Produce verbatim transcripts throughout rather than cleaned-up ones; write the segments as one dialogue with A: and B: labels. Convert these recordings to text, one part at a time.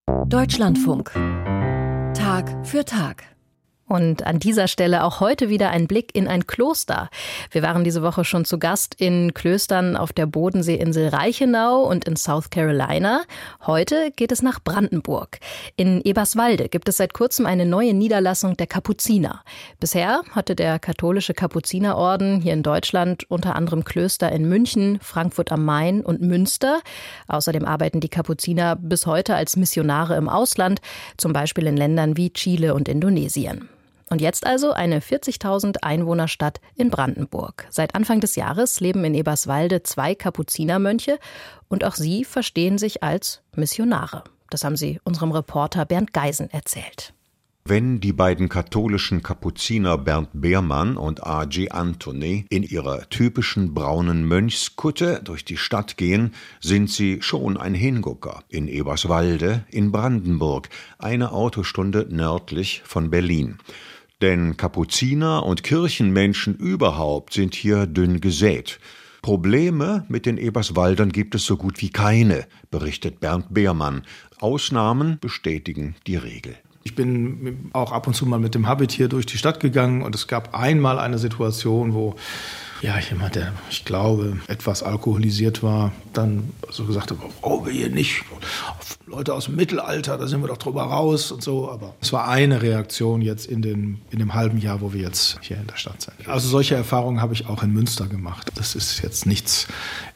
A: Deutschlandfunk. Tag für Tag.
B: Und an dieser Stelle auch heute wieder ein Blick in ein Kloster. Wir waren diese Woche schon zu Gast in Klöstern auf der Bodenseeinsel Reichenau und in South Carolina. Heute geht es nach Brandenburg. In Eberswalde gibt es seit kurzem eine neue Niederlassung der Kapuziner. Bisher hatte der katholische Kapuzinerorden hier in Deutschland unter anderem Klöster in München, Frankfurt am Main und Münster. Außerdem arbeiten die Kapuziner bis heute als Missionare im Ausland, zum Beispiel in Ländern wie Chile und Indonesien. Und jetzt also eine vierzigtausend Einwohnerstadt in Brandenburg. Seit Anfang des Jahres leben in Eberswalde zwei Kapuzinermönche und auch sie verstehen sich als Missionare. Das haben sie unserem Reporter Bernd Geisen erzählt.
C: Wenn die beiden katholischen Kapuziner Bernd Beermann und A G Anthony in ihrer typischen braunen Mönchskutte durch die Stadt gehen, sind sie schon ein Hingucker in Eberswalde in Brandenburg, eine Autostunde nördlich von Berlin. Denn Kapuziner und Kirchenmenschen überhaupt sind hier dünn gesät. Probleme mit den Eberswaldern gibt es so gut wie keine, berichtet Bernd Beermann. Ausnahmen bestätigen die Regel.
D: Ich bin auch ab und zu mal mit dem Habit hier durch die Stadt gegangen und es gab einmal eine Situation, wo ja, jemand, der, ich glaube, etwas alkoholisiert war, dann so gesagt hat, oh, wir hier nicht, Leute aus dem Mittelalter, da sind wir doch drüber raus und so. Aber es war eine Reaktion jetzt in, den, in dem halben Jahr, wo wir jetzt hier in der Stadt sind. Also solche Erfahrungen habe ich auch in Münster gemacht. Das ist jetzt nichts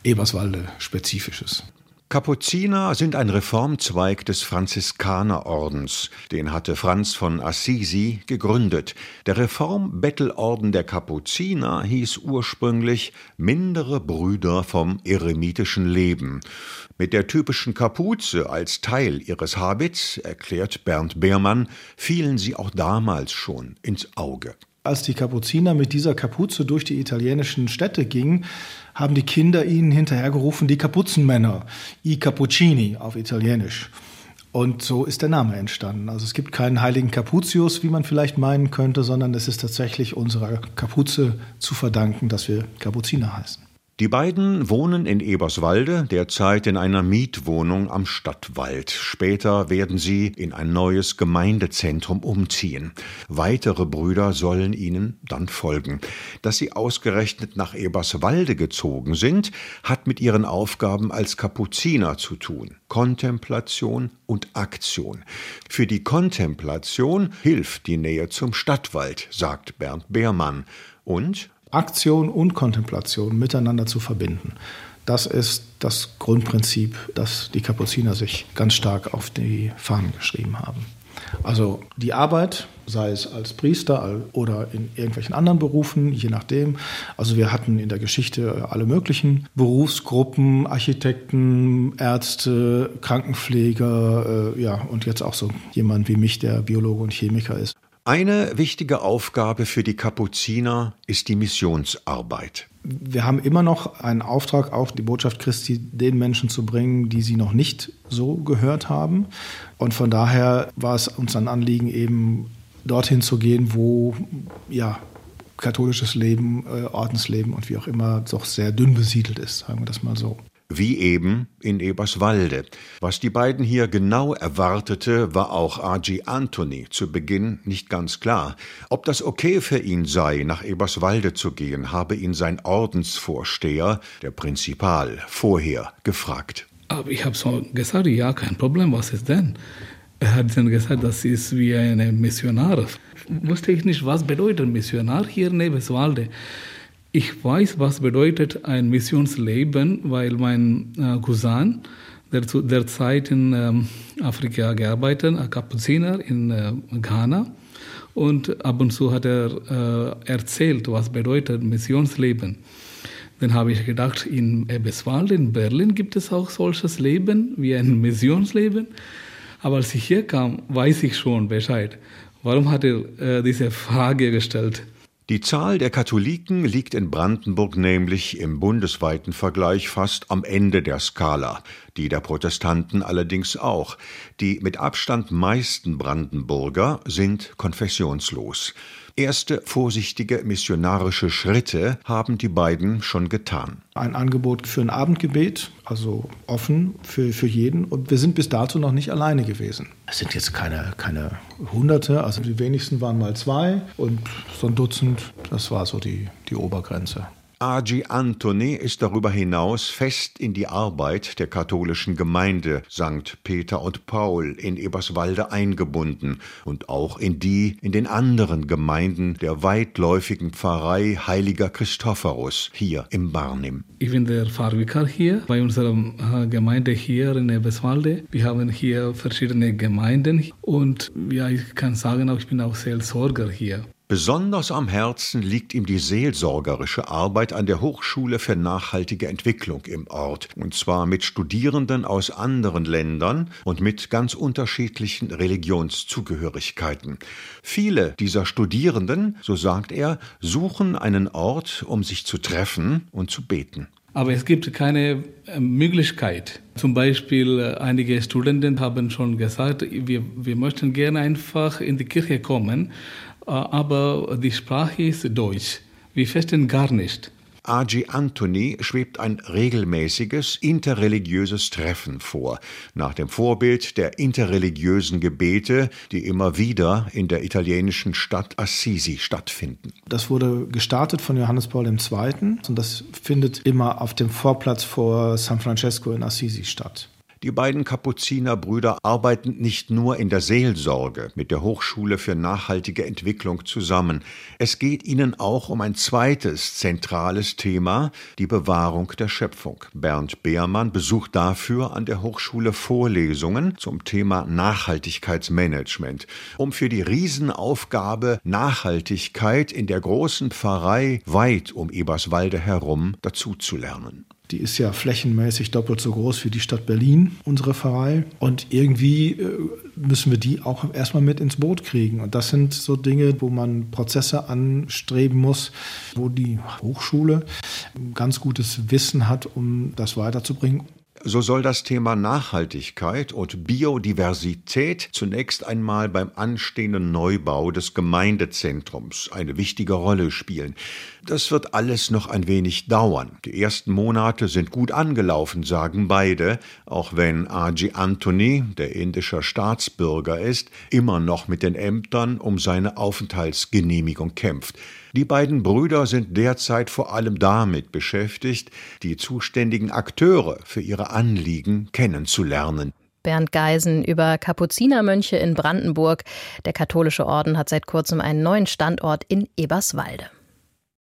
D: Eberswalde-Spezifisches.
C: Kapuziner sind ein Reformzweig des Franziskanerordens. Den hatte Franz von Assisi gegründet. Der Reformbettelorden der Kapuziner hieß ursprünglich Mindere Brüder vom eremitischen Leben. Mit der typischen Kapuze als Teil ihres Habits, erklärt Bernd Beermann, fielen sie auch damals schon ins Auge.
D: Als die Kapuziner mit dieser Kapuze durch die italienischen Städte gingen, haben die Kinder ihnen hinterhergerufen, die Kapuzenmänner, i Cappuccini auf Italienisch. Und so ist der Name entstanden. Also es gibt keinen heiligen Kaputius, wie man vielleicht meinen könnte, sondern es ist tatsächlich unserer Kapuze zu verdanken, dass wir Kapuziner heißen.
C: Die beiden wohnen in Eberswalde, derzeit in einer Mietwohnung am Stadtwald. Später werden sie in ein neues Gemeindezentrum umziehen. Weitere Brüder sollen ihnen dann folgen. Dass sie ausgerechnet nach Eberswalde gezogen sind, hat mit ihren Aufgaben als Kapuziner zu tun. Kontemplation und Aktion. Für die Kontemplation hilft die Nähe zum Stadtwald, sagt Bernd Beermann. Und
D: Aktion und Kontemplation miteinander zu verbinden. Das ist das Grundprinzip, das die Kapuziner sich ganz stark auf die Fahnen geschrieben haben. Also die Arbeit, sei es als Priester oder in irgendwelchen anderen Berufen, je nachdem. Also wir hatten in der Geschichte alle möglichen Berufsgruppen, Architekten, Ärzte, Krankenpfleger, äh, ja, und jetzt auch so jemand wie mich, der Biologe und Chemiker ist.
C: Eine wichtige Aufgabe für die Kapuziner ist die Missionsarbeit.
D: Wir haben immer noch einen Auftrag, auch die Botschaft Christi den Menschen zu bringen, die sie noch nicht so gehört haben. Und von daher war es uns ein Anliegen, eben dorthin zu gehen, wo ja, katholisches Leben, äh, Ordensleben und wie auch immer doch sehr dünn besiedelt ist, sagen wir das mal so.
C: Wie eben in Eberswalde. Was die beiden hier genau erwartete, war auch A G Anthony zu Beginn nicht ganz klar. Ob das okay für ihn sei, nach Eberswalde zu gehen, habe ihn sein Ordensvorsteher, der Prinzipal, vorher gefragt.
E: Aber ich habe so gesagt, ja, kein Problem, was ist denn? Er hat dann gesagt, das ist wie eine Missionar. Wusste ich nicht, was bedeutet Missionar hier in Eberswalde. Ich weiß, was bedeutet ein Missionsleben, weil mein äh, Cousin, der zu der Zeit in ähm, Afrika gearbeitet hat, ein Kapuziner in äh, Ghana, und ab und zu hat er äh, erzählt, was bedeutet Missionsleben. Dann habe ich gedacht, in Eberswalde, in Berlin gibt es auch solches Leben wie ein Missionsleben. Aber als ich hier kam, weiß ich schon Bescheid. Warum hat er äh, diese Frage gestellt?
C: Die Zahl der Katholiken liegt in Brandenburg nämlich im bundesweiten Vergleich fast am Ende der Skala. die der Protestanten allerdings auch. Die mit Abstand meisten Brandenburger sind konfessionslos. Erste vorsichtige missionarische Schritte haben die beiden schon getan.
D: Ein Angebot für ein Abendgebet, also offen für, für jeden. Und wir sind bis dato noch nicht alleine gewesen. Es sind jetzt keine, keine Hunderte, also die wenigsten waren mal zwei und so ein Dutzend, das war so die, die Obergrenze.
C: A G Antony ist darüber hinaus fest in die Arbeit der katholischen Gemeinde Sankt Peter und Paul in Eberswalde eingebunden und auch in die in den anderen Gemeinden der weitläufigen Pfarrei Heiliger Christophorus hier im Barnim.
E: Ich bin der Pfarrvikar hier bei unserer Gemeinde hier in Eberswalde. Wir haben hier verschiedene Gemeinden und ja, ich kann sagen, auch ich bin auch Seelsorger hier.
C: Besonders am Herzen liegt ihm die seelsorgerische Arbeit an der Hochschule für nachhaltige Entwicklung im Ort, und zwar mit Studierenden aus anderen Ländern und mit ganz unterschiedlichen Religionszugehörigkeiten. Viele dieser Studierenden, so sagt er, suchen einen Ort, um sich zu treffen und zu beten.
E: Aber es gibt keine Möglichkeit. Zum Beispiel einige Studenten haben schon gesagt, wir, wir möchten gerne einfach in die Kirche kommen, aber die Sprache ist Deutsch. Wir verstehen gar nicht.
C: A G Antony schwebt ein regelmäßiges interreligiöses Treffen vor, nach dem Vorbild der interreligiösen Gebete, die immer wieder in der italienischen Stadt Assisi stattfinden.
D: Das wurde gestartet von Johannes Paul der Zweite. und das findet immer auf dem Vorplatz vor San Francesco in Assisi statt.
C: Die beiden Kapuzinerbrüder arbeiten nicht nur in der Seelsorge mit der Hochschule für nachhaltige Entwicklung zusammen. Es geht ihnen auch um ein zweites zentrales Thema, die Bewahrung der Schöpfung. Bernd Beermann besucht dafür an der Hochschule Vorlesungen zum Thema Nachhaltigkeitsmanagement, um für die Riesenaufgabe Nachhaltigkeit in der großen Pfarrei weit um Eberswalde herum dazuzulernen.
D: Die ist ja flächenmäßig doppelt so groß wie die Stadt Berlin, unsere Pfarrei. Und irgendwie müssen wir die auch erstmal mit ins Boot kriegen. Und das sind so Dinge, wo man Prozesse anstreben muss, wo die Hochschule ganz gutes Wissen hat, um das weiterzubringen.
C: So soll das Thema Nachhaltigkeit und Biodiversität zunächst einmal beim anstehenden Neubau des Gemeindezentrums eine wichtige Rolle spielen. Das wird alles noch ein wenig dauern. Die ersten Monate sind gut angelaufen, sagen beide, auch wenn A G Antony, der indischer Staatsbürger ist, immer noch mit den Ämtern um seine Aufenthaltsgenehmigung kämpft. Die beiden Brüder sind derzeit vor allem damit beschäftigt, die zuständigen Akteure für ihre Anliegen kennenzulernen.
B: Bernd Geisen über Kapuzinermönche in Brandenburg. Der katholische Orden hat seit kurzem einen neuen Standort in Eberswalde.